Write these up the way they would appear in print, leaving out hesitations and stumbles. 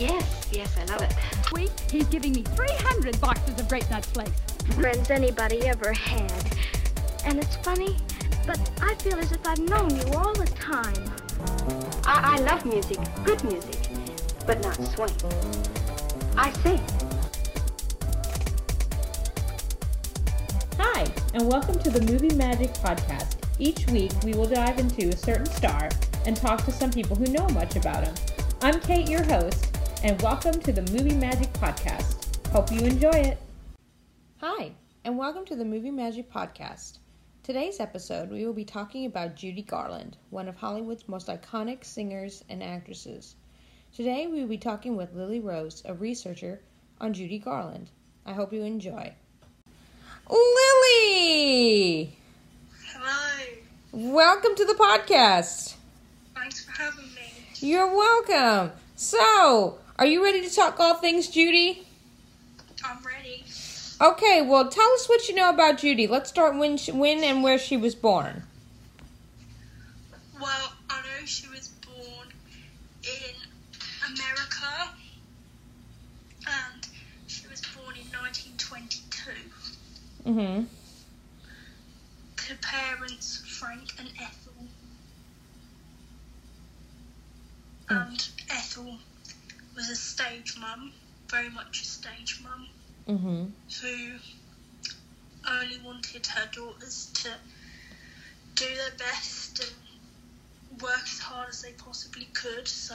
Yes, I love it. Week, he's giving me 300 boxes of Grape Nuts Flakes. Friends anybody ever had. And it's funny, but I feel as if I've known you all the time. I love music, good music, but not swing. I sing. Hi, and welcome to the Movie Magic Podcast. Each week, we will dive into a certain star and talk to some people who know much about him. I'm Kate, your host, and welcome to the Movie Magic Podcast. Hope you enjoy it. Hi, and welcome to the Movie Magic Podcast. Today's episode, we will be talking about Judy Garland, one of Hollywood's most iconic singers and actresses. Today, we will be talking with Lily Rose, a researcher on Judy Garland. I hope you enjoy. Lily! Hello. Welcome to the podcast. Thanks for having me. You're welcome. So, are you ready to talk all things Judy? I'm ready. Okay, well, tell us what you know about Judy. Let's start when and where she was born. Well, I know she was born in America, and she was born in 1922. Mm-hmm. To parents Frank and Ethel. And Ethel was a stage mum, very much a stage mum, who only wanted her daughters to do their best and work as hard as they possibly could, so...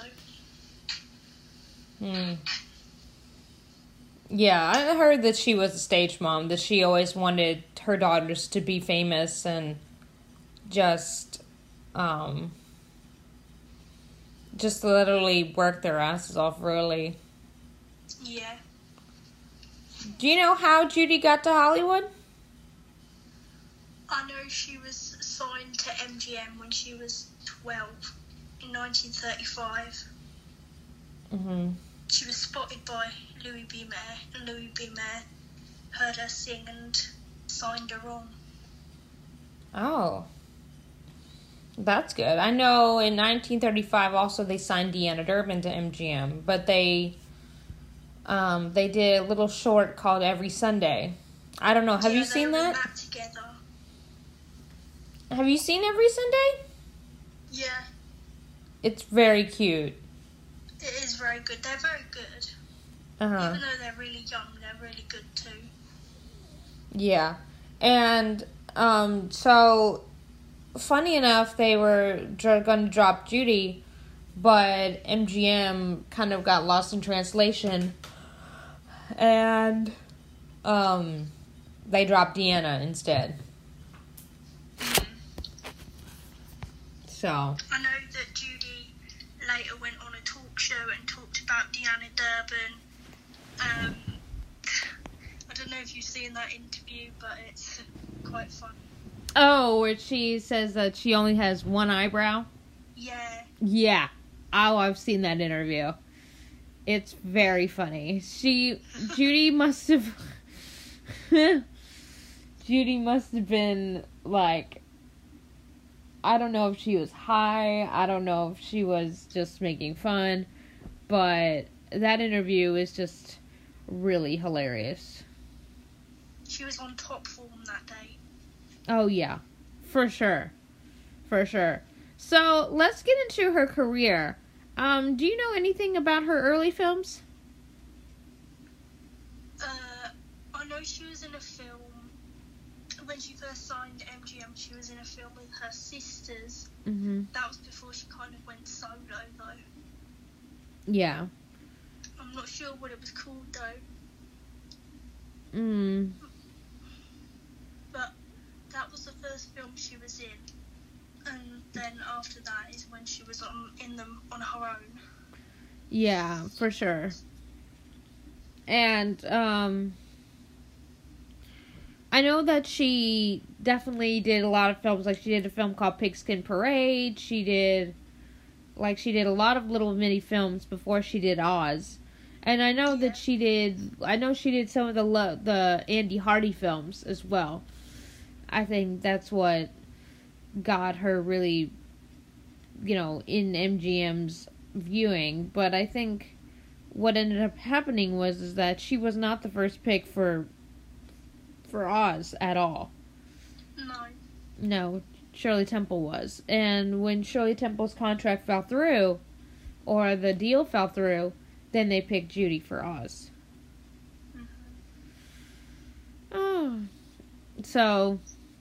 Yeah, I heard that she was a stage mom, that she always wanted her daughters to be famous and just literally work their asses off, really. Yeah. Do you know how Judy got to Hollywood? I know she was signed to MGM when she was 12 in 1935. She was spotted by Louis B. Mayer, and Louis B. Mayer heard her sing and signed her on. Oh. That's good. I know in 1935 also they signed Deanna Durbin to MGM, but they did a little short called Every Sunday. I don't know. Have you seen that? They were in that together. Have you seen Every Sunday? Yeah. It's very cute. It is very good. They're very good. Uh-huh. Even though they're really young, they're really good too. Yeah. And so funny enough, they were going to drop Judy, but MGM kind of got lost in translation, and they dropped Deanna instead. So I know that Judy later went on a talk show and talked about Deanna Durbin. I don't know if you've seen that interview, but it's quite funny. Oh, where she says that she only has one eyebrow? Yeah. Yeah. Oh, I've seen that interview. It's very funny. Judy must have... Judy must have been, like... I don't know if she was high. I don't know if she was just making fun. But that interview is just really hilarious. She was on top form that day. Oh, yeah. For sure. For sure. So, let's get into her career. Do you know anything about her early films? I know she was in a film. When she first signed MGM, she was in a film with her sisters. That was before she kind of went solo, though. Yeah. I'm not sure what it was called, though. But that was the first film she was in, and then after that is when she was in them on her own. Yeah, for sure. And I know that she definitely did a lot of films. Like, she did a film called Pigskin Parade. She did a lot of little mini films before she did Oz. And I know that she did some of the Andy Hardy films as well. I think that's what got her really, in MGM's viewing. But I think what ended up happening was that she was not the first pick for Oz at all. No, Shirley Temple was. And when Shirley Temple's contract fell through, or the deal fell through, then they picked Judy for Oz. Oh. So,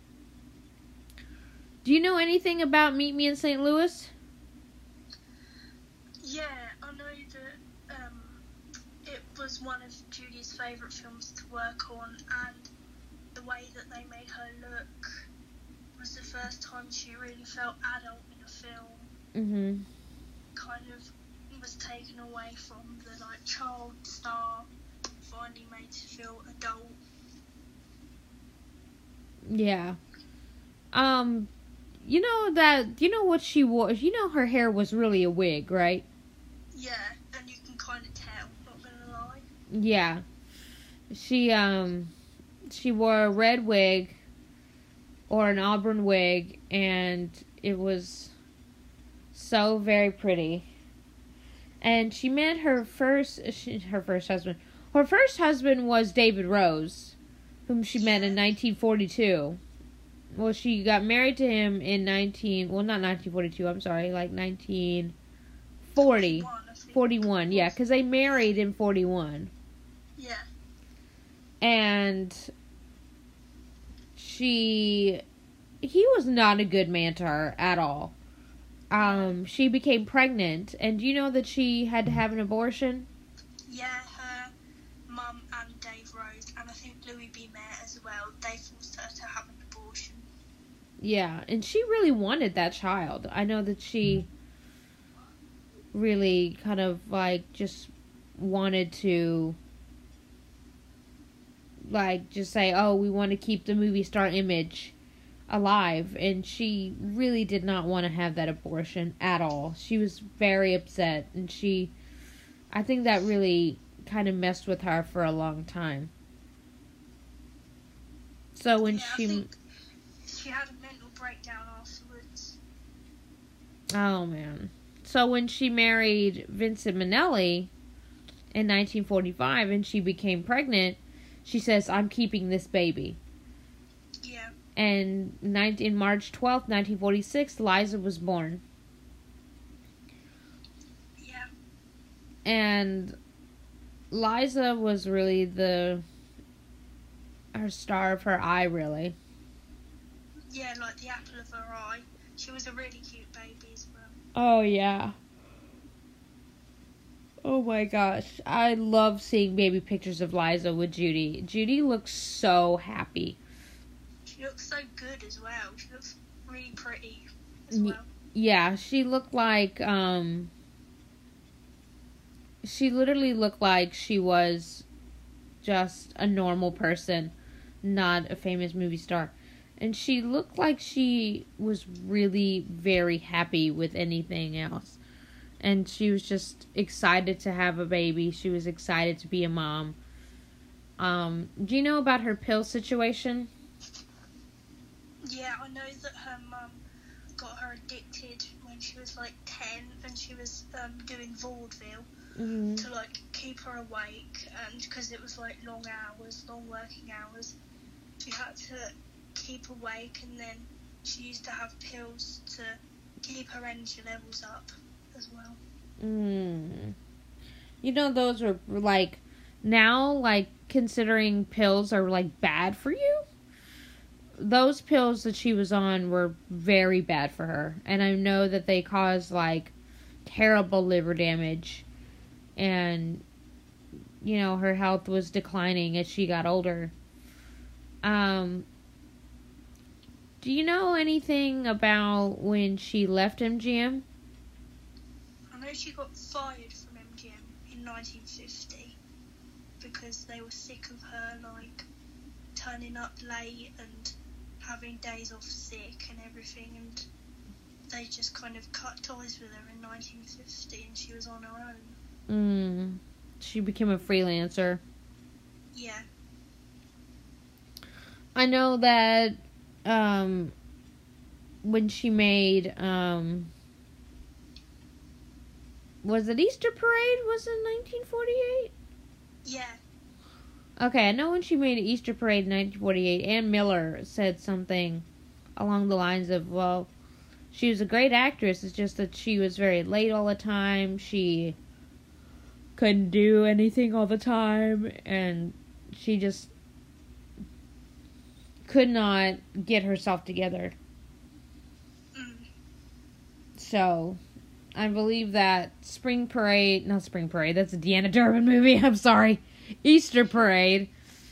do you know anything about Meet Me in St. Louis? Yeah, I know that it was one of Judy's favourite films to work on, and the way that they made her look was the first time she really felt adult in a film. Mm-hmm. Kind of was taken away from the child star, finally made to feel adult. Yeah. You know what she wore? You know her hair was really a wig, right? Yeah, and you can kind of tell, not gonna lie. Yeah. She wore a red wig or an auburn wig, and it was so very pretty. And she met her first husband. Her first husband was David Rose, whom she met in 1942. Well, she got married to him in not 1942, I'm sorry, 1940. 41, yeah, because they married in 41. Yeah. And he was not a good man to her at all. She became pregnant, and do you know that she had to have an abortion? Yeah, her mum and Dave Rose, and I think Louis B. Mayer as well, they forced her to have an abortion. Yeah, and she really wanted that child. I know that she really kind of just wanted to just say, oh, we want to keep the movie star image alive, and she really did not want to have that abortion at all. She was very upset, and I think that really kind of messed with her for a long time. So when I think she had a mental breakdown afterwards. Oh man. So when she married Vincent Minnelli in 1945 and she became pregnant, she says, I'm keeping this baby. Yeah. And in March 12th, 1946, Liza was born. Yeah. And Liza was really her star of her eye, really. Yeah, like the apple of her eye. She was a really cute baby as well. Oh, yeah. Oh my gosh. I love seeing baby pictures of Liza with Judy. Judy looks so happy. She looks so good as well. She looks really pretty as well. Yeah, she looked like, she literally looked like she was just a normal person, not a famous movie star. And she looked like she was really very happy with anything else. And she was just excited to have a baby. She was excited to be a mom. Do you know about her pill situation? Yeah, I know that her mum got her addicted when she was 10, and she was doing vaudeville to keep her awake, and because it was long working hours, she had to keep awake, and then she used to have pills to keep her energy levels up as well. You know, those are now considering pills are bad for you. Those pills that she was on were very bad for her, and I know that they caused terrible liver damage, and her health was declining as she got older. Do you know anything about when she left MGM? I know she got fired from MGM in 1950 because they were sick of her turning up late and having days off sick and everything, and they just kind of cut ties with her in 1950, and she was on her own. She became a freelancer. Yeah. I know that when she made Was it Easter Parade? Was it 1948? Yeah. Okay, I know when she made Easter Parade in 1948, Ann Miller said something along the lines of, well, she was a great actress, it's just that she was very late all the time, she couldn't do anything all the time, and she just could not get herself together. So, I believe that that's a Deanna Durbin movie, I'm sorry. Easter Parade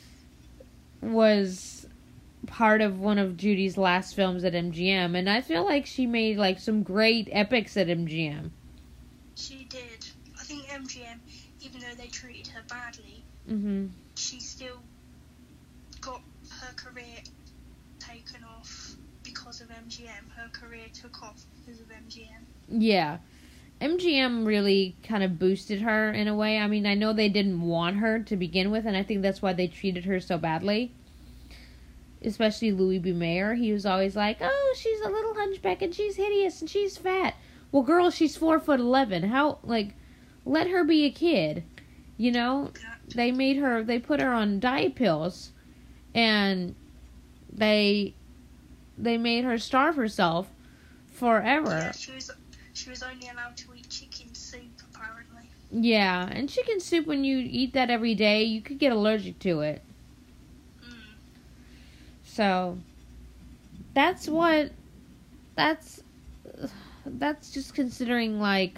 was part of one of Judy's last films at MGM, and I feel like she made like some great epics at MGM. She did. I think MGM, even though they treated her badly, she still got her career taken off because of MGM. Her career took off because of MGM. Yeah. MGM really kind of boosted her in a way. I mean, I know they didn't want her to begin with, and I think that's why they treated her so badly. Especially Louis B. Mayer. He was always like, oh, she's a little hunchback, and she's hideous, and she's fat. Well, girl, she's 4'11". How, let her be a kid. You know? They put her on diet pills, and they made her starve herself forever. Yeah, she was only allowed to eat chicken soup, apparently. Yeah, and chicken soup, when you eat that every day, you could get allergic to it. So, that's just considering,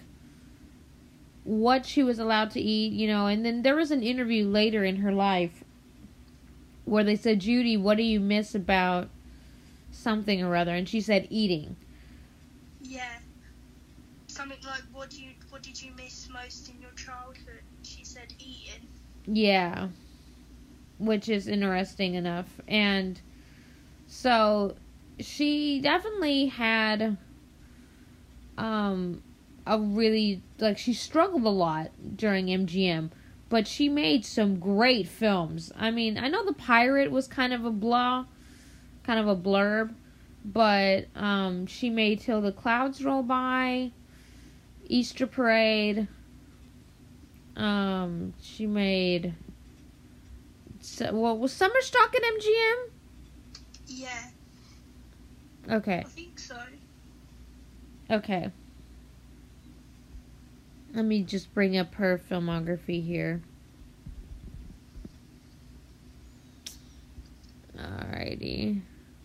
what she was allowed to eat, you know. And then there was an interview later in her life where they said, Judy, what do you miss about something or other? And she said, eating. Yeah. Something like, what did you miss most in your childhood? She said, eating. Yeah. Which is interesting enough. And so she definitely had a really, she struggled a lot during MGM, but she made some great films. I mean, I know The Pirate was kind of a blurb, but she made Till the Clouds Roll By, Easter Parade, she made, was Summer Stock at MGM? Yeah. Okay. I think so. Okay. Let me just bring up her filmography here. Alrighty.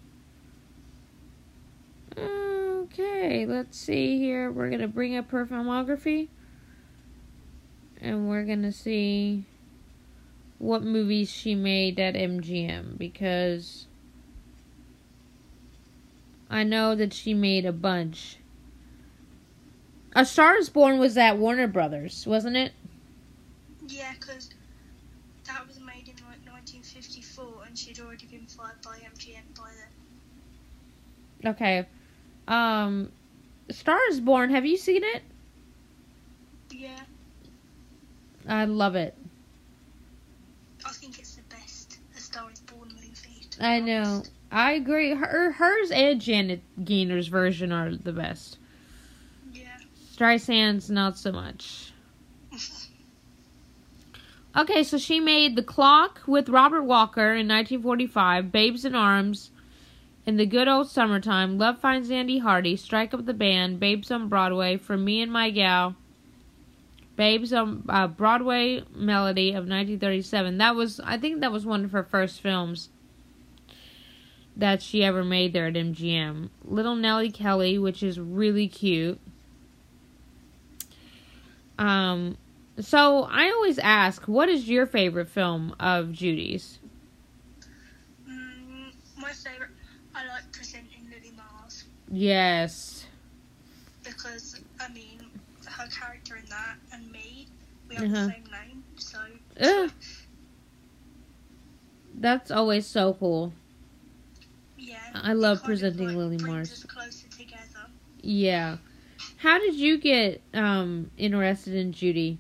Okay, let's see here. We're going to bring up her filmography. And we're going to see what movies she made at MGM. Because I know that she made a bunch. A Star is Born was at Warner Brothers, wasn't it? Yeah, because that was made in 1954, and she'd already been fired by MGM by then. Okay. Star is Born, have you seen it? Yeah. I love it. I think it's the best A Star is Born movie. I know. I agree. Hers and Janet Gainer's version are the best. Streisand's not so much. Okay, so she made The Clock with Robert Walker in 1945, Babes in Arms, In the Good Old Summertime, Love Finds Andy Hardy, Strike Up the Band, Babes on Broadway, For Me and My Gal, Babes on Broadway Melody of 1937. I think that was one of her first films that she ever made there at MGM. Little Nellie Kelly, which is really cute. So I always ask, what is your favorite film of Judy's? My favorite, I like Presenting Lily Mars. Yes. Because, I mean, her character in that and me, we have the same name, so... That's always so cool. Yeah. I love Presenting Lily Mars. Brings us closer together. Yeah. How did you get interested in Judy?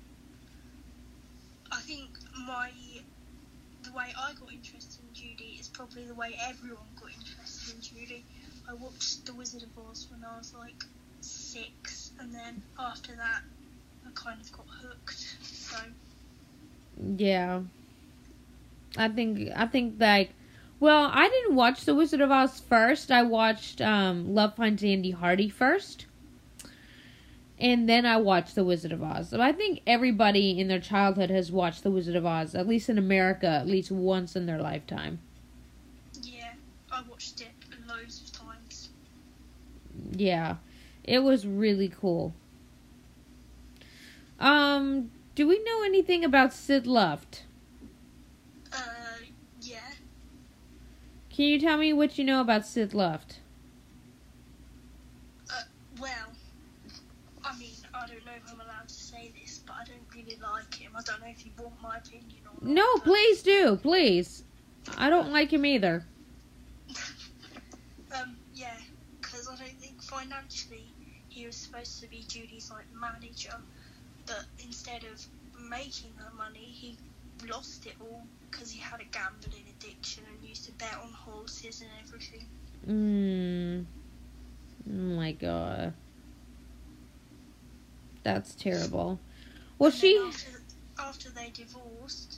I think the way I got interested in Judy is probably the way everyone got interested in Judy. I watched The Wizard of Oz when I was 6, and then after that I kind of got hooked. So yeah, I think like, well, I didn't watch The Wizard of Oz first. I watched Love Finds Andy Hardy first. And then I watched The Wizard of Oz. So I think everybody in their childhood has watched The Wizard of Oz, at least in America, at least once in their lifetime. Yeah, I watched it loads of times. Yeah, it was really cool. Do we know anything about Sid Luft? Yeah. Can you tell me what you know about Sid Luft? Well, I mean, I don't know if I'm allowed to say this, but I don't really like him. I don't know if you want my opinion or not. No, please do, please. I don't like him either. Yeah, because I don't think financially he was supposed to be Judy's, like, manager, but instead of making her money, he lost it all because he had a gambling addiction and used to bet on horses and everything. Oh my god. That's terrible. Well, after they divorced,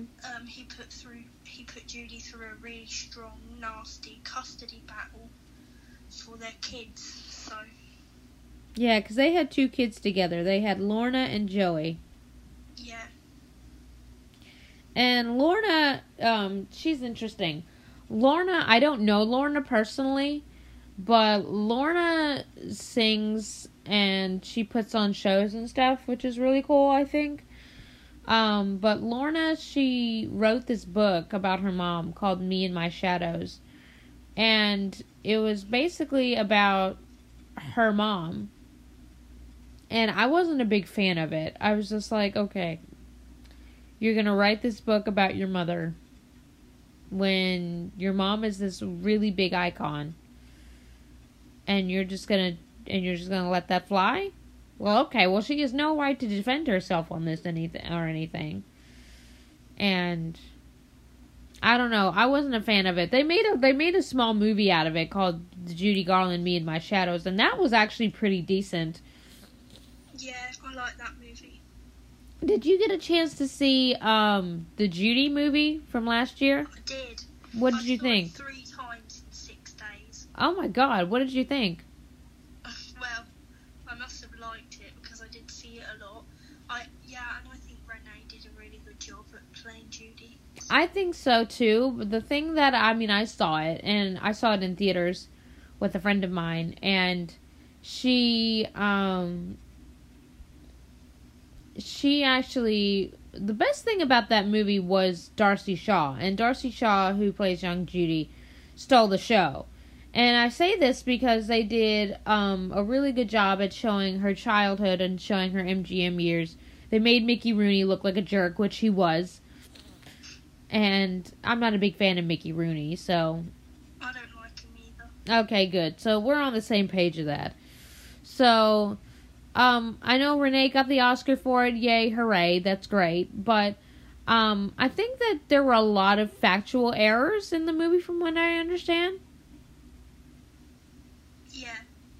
he put Judy through a really strong, nasty custody battle for their kids. So yeah, because they had 2 kids together. They had Lorna and Joey. Yeah. And Lorna, she's interesting. Lorna, I don't know Lorna personally, but Lorna sings and she puts on shows and stuff, which is really cool, I think. But Lorna, she wrote this book about her mom called Me and My Shadows. And it was basically about her mom. And I wasn't a big fan of it. I was just like, okay, you're going to write this book about your mother when your mom is this really big icon. And you're just going to let that fly? Well, okay. Well, she has no right to defend herself on this anything. And I don't know. I wasn't a fan of it. They made a small movie out of it called Judy Garland, Me and My Shadows, and that was actually pretty decent. Yeah, I like that movie. Did you get a chance to see the Judy movie from last year? I did. What did you think? I saw it 3 times in 6 days. Oh my god, what did you think? Well, I must have liked it because I did see it a lot. And I think Renee did a really good job at playing Judy. I think so too. But the thing that, I saw it, and I saw it in theaters with a friend of mine, and she actually, the best thing about that movie was Darcy Shaw. And Darcy Shaw, who plays young Judy, stole the show. And I say this because they did a really good job at showing her childhood and showing her MGM years. They made Mickey Rooney look like a jerk, which he was. And I'm not a big fan of Mickey Rooney, so... I don't like him either. Okay, good. So we're on the same page of that. So... I know Renee got the Oscar for it. Yay, hooray. That's great. But I think that there were a lot of factual errors in the movie from what I understand. Yeah.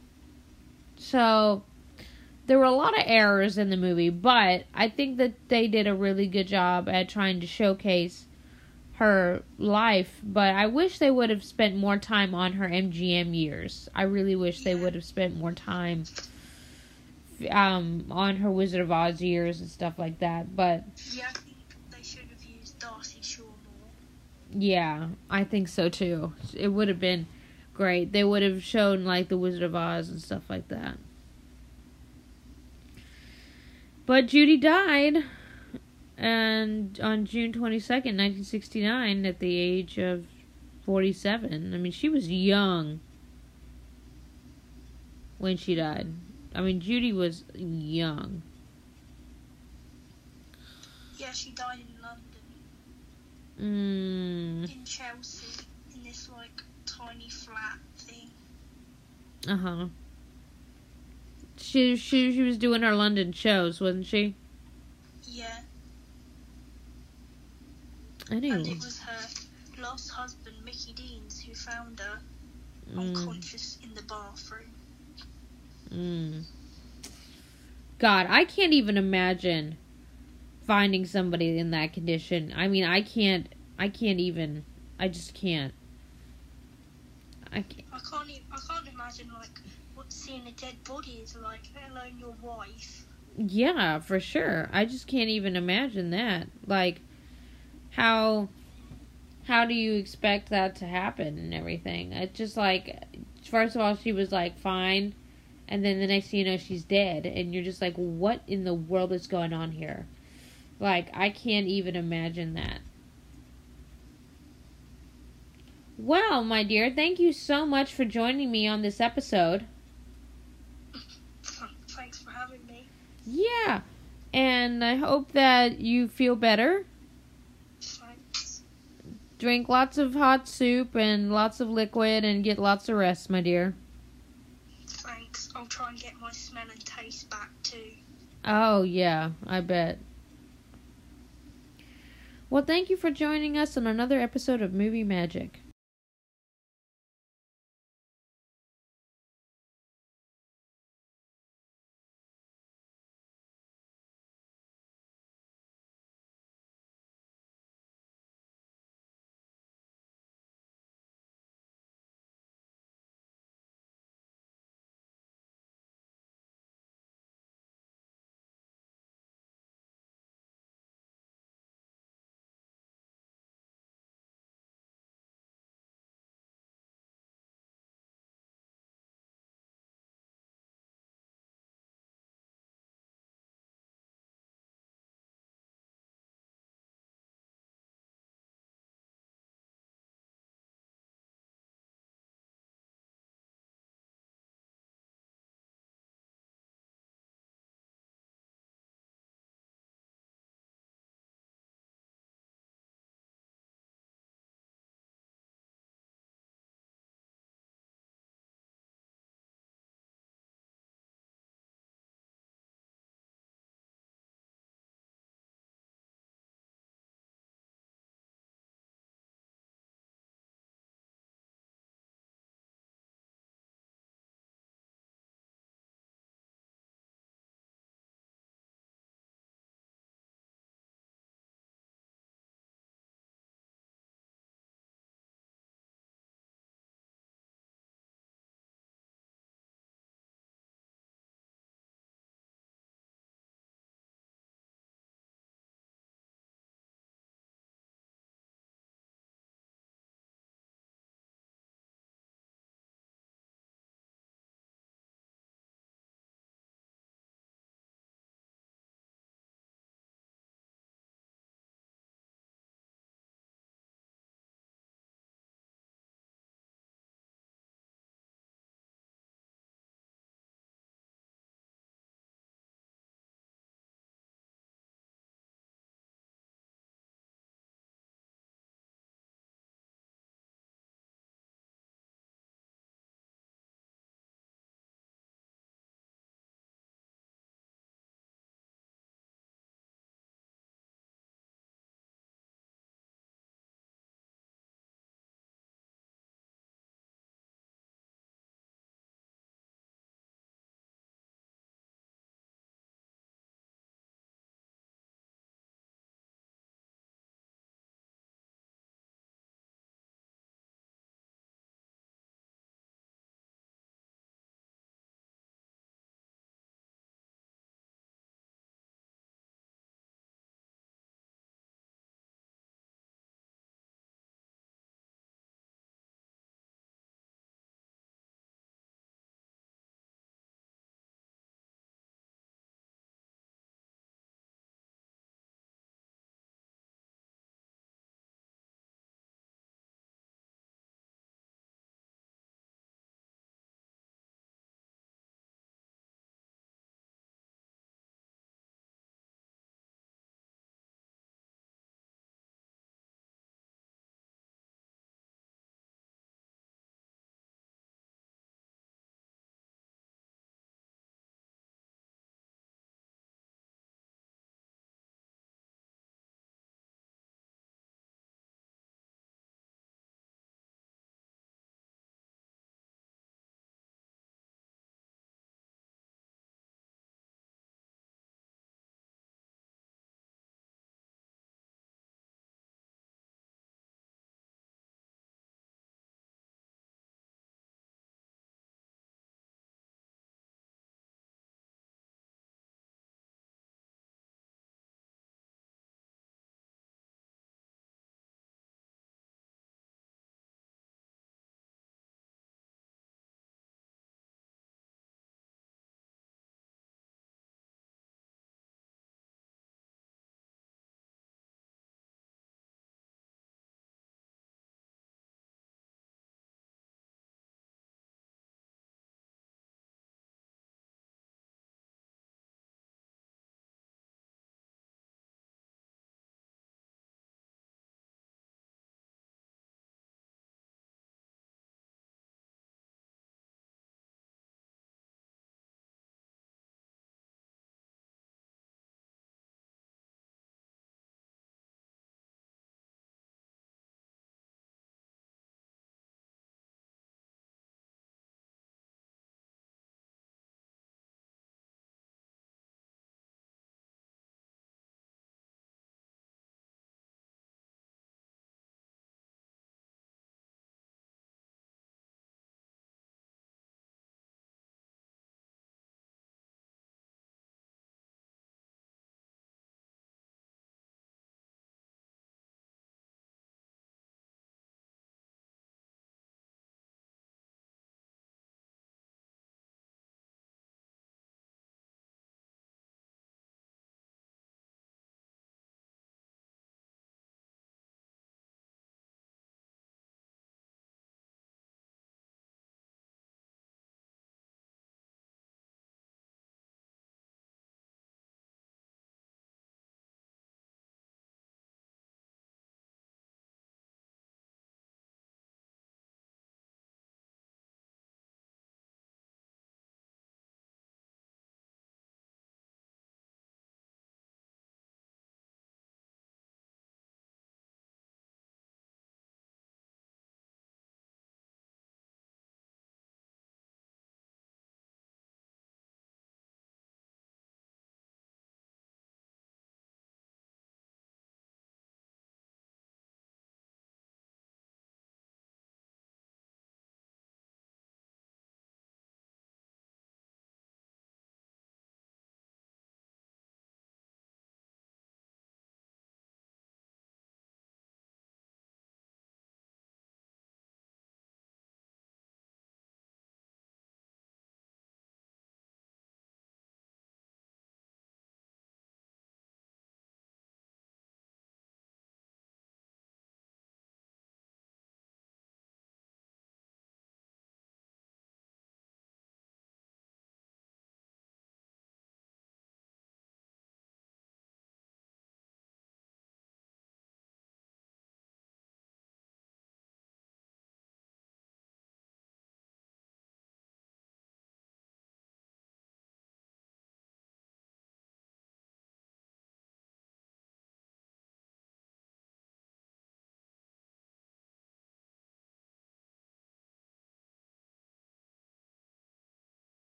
So there were a lot of errors in the movie, but I think that they did a really good job at trying to showcase her life. But I wish they would have spent more time on her MGM years. I really wish they would have spent more time on her Wizard of Oz years and stuff like that, but... Yeah, I think they should have used Darcy Shaw more. Yeah, I think so too. It would have been great. They would have shown, like, the Wizard of Oz and stuff like that. But Judy died and on June 22nd, 1969, at the age of 47. I mean, she was young when she died. I mean, Judy was young. Yeah, she died in London. In Chelsea. In this, like, tiny flat thing. Uh-huh. She was doing her London shows, wasn't she? Yeah. Anyway. And it was her last husband, Mickey Deans, who found her unconscious in the bathroom. God, I can't even imagine finding somebody in that condition. I mean, I can't even, I just can't. I can't imagine, like, what seeing a dead body is like, let alone your wife. Yeah, for sure. I just can't even imagine that. Like, how do you expect that to happen and everything? It's just like, first of all, she was like fine, and then the next thing you know, she's dead, and you're just like, what in the world is going on here? Like, I can't even imagine that. Well, my dear, thank you so much for joining me on this episode. Thanks for having me. Yeah, and I hope that you feel better. Thanks. Drink lots of hot soup and lots of liquid and get lots of rest, my dear. Thanks. I'll try and get my smell and taste back too. Oh, yeah, I bet. Well, thank you for joining us on another episode of Movie Magic.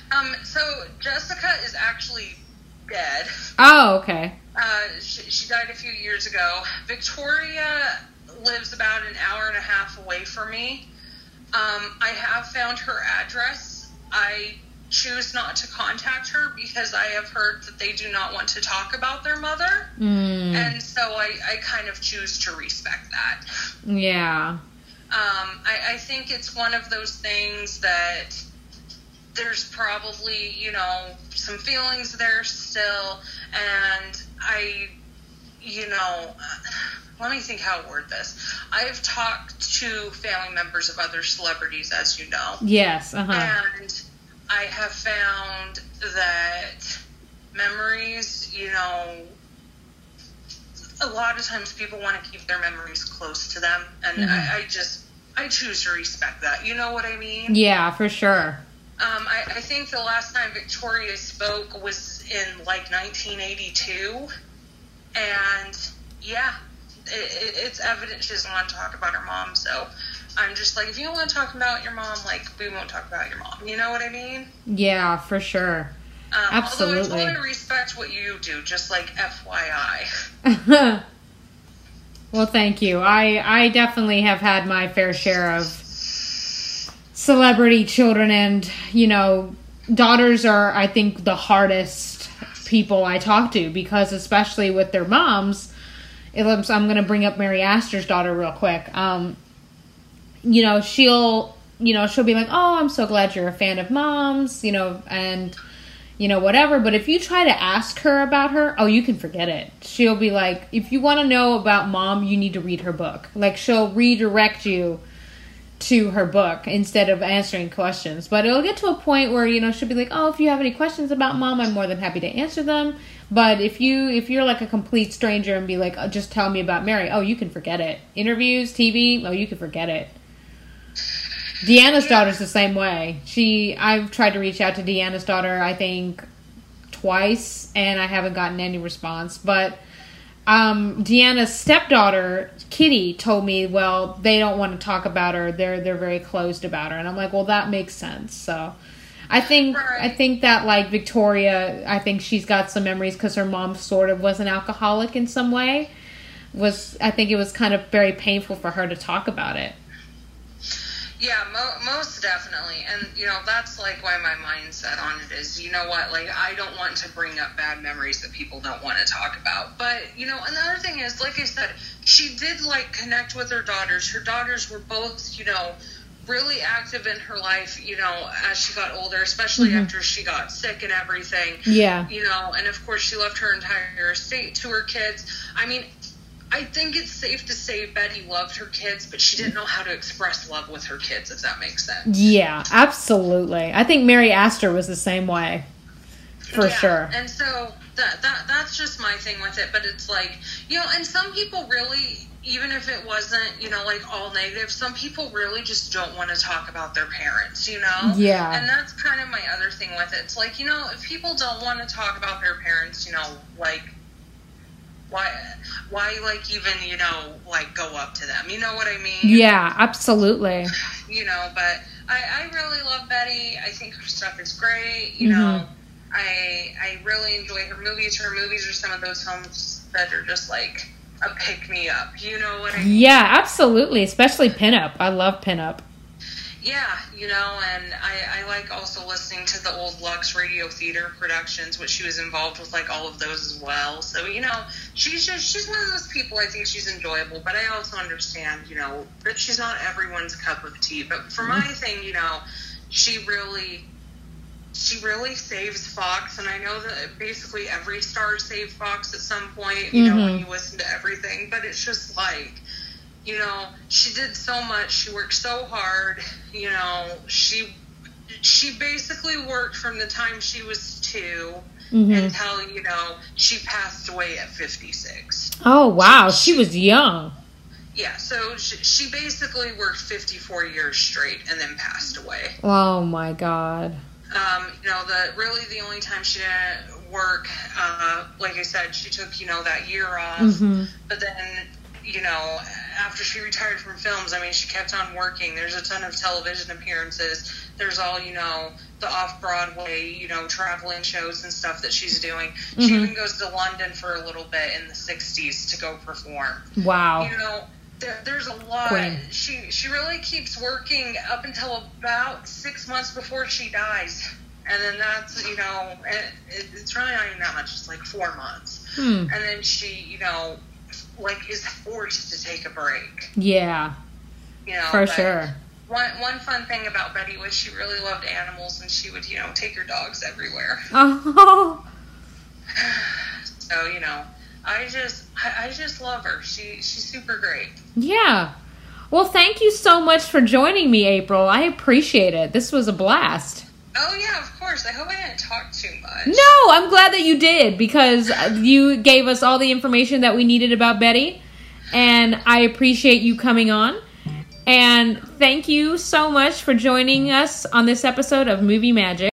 So Jessica is actually dead. Oh, okay. She died a few years ago. Victoria lives about an hour and a half away from me. I have found her address. I choose not to contact her because I have heard that they do not want to talk about their mother. And so I kind of choose to respect that. Yeah. I think it's one of those things that there's probably, you know, some feelings there still, and let me think how to word this. I've talked to family members of other celebrities, as you know. Yes, And I have found that memories, you know, a lot of times people want to keep their memories close to them, and I choose to respect that. You know what I mean? Yeah, for sure. I think the last time Victoria spoke was in, like, 1982, and, yeah, it's evident she doesn't want to talk about her mom, so I'm just like, if you don't want to talk about your mom, like, we won't talk about your mom. You know what I mean? Yeah, for sure. Absolutely. Although I totally respect what you do, just like FYI. Well, thank you. I definitely have had my fair share of celebrity children, and, you know, daughters are, I think, the hardest people I talk to, because especially with their moms, I'm going to bring up Mary Astor's daughter real quick. You know, she'll be like, oh, I'm so glad you're a fan of Mom's, you know, and, you know, whatever. But if you try to ask her about her, oh, you can forget it. She'll be like, if you want to know about Mom, you need to read her book. Like, she'll redirect you to her book instead of answering questions. But it'll get to a point where, you know, she'll be like, oh, if you have any questions about Mom, I'm more than happy to answer them. But if you're like a complete stranger and be like, oh, just tell me about Mary, oh, you can forget it. Interviews, TV, oh, you can forget it. Deanna's daughter's the same way. I've tried to reach out to Deanna's daughter, I think, twice, and I haven't gotten any response. But Deanna's stepdaughter, Kitty, told me, well, they don't want to talk about her. They're very closed about her. And I'm like, well, that makes sense. So I think that, like, Victoria, I think she's got some memories because her mom sort of was an alcoholic in some way. I think it was kind of very painful for her to talk about it. Yeah, most definitely. And, you know, that's, like, why my mindset on it is, you know what, like, I don't want to bring up bad memories that people don't want to talk about. But, you know, another thing is, like I said, she did, like, connect with her daughters. Her daughters were both, you know, really active in her life, you know, as she got older, especially after she got sick and everything. Yeah. You know, and, of course, she left her entire estate to her kids. I mean, I think it's safe to say Betty loved her kids, but she didn't know how to express love with her kids, if that makes sense. Yeah, absolutely. I think Mary Astor was the same way, for sure. And so that's just my thing with it. But it's like, you know, and some people really, even if it wasn't, you know, like all negative, some people really just don't want to talk about their parents, you know? Yeah. And that's kind of my other thing with it. It's like, you know, if people don't want to talk about their parents, you know, like, why, like, even, you know, like, go up to them? You know what I mean? Yeah, absolutely. You know, but I really love Betty. I think her stuff is great. You know, I really enjoy her movies. Her movies are some of those films that are just, like, a pick-me-up. You know what I mean? Yeah, absolutely. Especially Pinup. I love Pinup. Yeah, you know, and I like also listening to the old Lux Radio Theater productions, which she was involved with, like, all of those as well. So, you know, she's one of those people. I think she's enjoyable, but I also understand, you know, that she's not everyone's cup of tea. But for my thing, you know, she really saves Fox, and I know that basically every star saved Fox at some point, you know, when you listen to everything, but it's just like, you know, she did so much. She worked so hard. You know, she basically worked from the time she was 2 until, you know, she passed away at 56. Oh, wow. She was young. Yeah, so she basically worked 54 years straight and then passed away. Oh, my God. You know, the only time she didn't work, like I said, she took, you know, that year off. But then, you know, after she retired from films, I mean, she kept on working. There's a ton of television appearances. There's all, you know, the off-Broadway, you know, traveling shows and stuff that she's doing. Mm-hmm. She even goes to London for a little bit in the 60s to go perform. Wow. You know, there's a lot. Queen. She really keeps working up until about 6 months before she dies. And then that's, you know, it's really not even that much. It's like 4 months. And then she, you know, like, is forced to take a break. Yeah. You know, for sure. One fun thing about Betty was she really loved animals, and she would, you know, take her dogs everywhere. Oh. So, you know, I just love her. She's super great. Yeah. Well, thank you so much for joining me, April. I appreciate it. This was a blast. Oh, yeah, of course. I hope I didn't talk too much. No, I'm glad that you did, because you gave us all the information that we needed about Betty, and I appreciate you coming on. And thank you so much for joining us on this episode of Movie Magic.